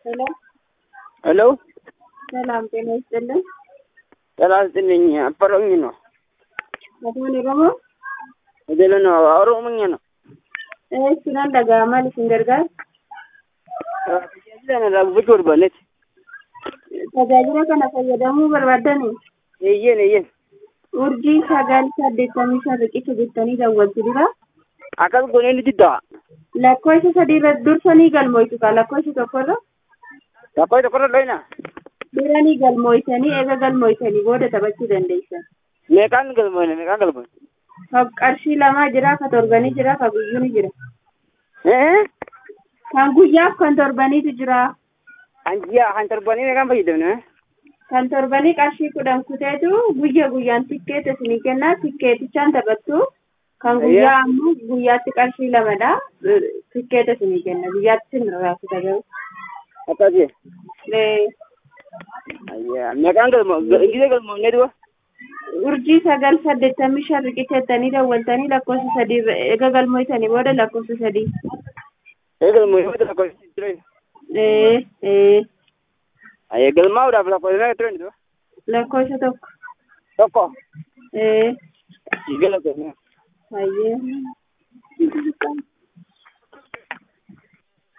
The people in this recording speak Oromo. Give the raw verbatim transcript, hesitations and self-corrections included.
ሄሎ ሄሎ ሰላም ጤና ይስጥልኝ። ጤና ይስጥልኝ። አፈሮኝ ነው አቶኒ ረሞ እደለ ነው ኦሮሞኛ ነው። እሺ ናን ደጋማ ልስንገርጋር tajaajila na bujuur banet tajaajila kana fayyadamuu barbaadani eeyyen eeyyen urjii sagal saddeettamii shan riqicha jettanii daawwattu dira akkas goonee ni diddaa lakkoofsa sadii irra dursanii galmooftu ka lakkoofsa tokkorra takkoo tokkorra dhoyna duranii galmoofsanii eega galmoofsanii booda taphachuu dandeessan. meeqaan galmoofne meeqaan galmoofne ka qarshii lamaa jira ka torbanii jira ka guyyuu ni jira. ee kan guyyaaf kan torbaniitu jira. anjiyaa kan torbanii meeqaan fayyadamne kan torbanii qarshii kudhan kuteetu guyya guyyaan tikkeeta isinii kennaa tikkeetichaan taphattu kan guyyaa ammoo guyyaatti qarshii lamadha tikkeeta isinii kenna guyyaatti isin raasu tagau akkasi ee ayyaa meeqaan galmoo ingilizee galmoofne du'a urjii sagal saddeettamii shan riqicheettanii daawwaltanii lakkoofsa sadii eega galmoofsanii booda lakkoofsa sadii ee galmoofne lakkoofsa ture ee ee ayyaa galmaa'uudhaaf lakkoofsa meeqa ture du'a lakkoofsa tokko tokko ee gala galmoofne ayyee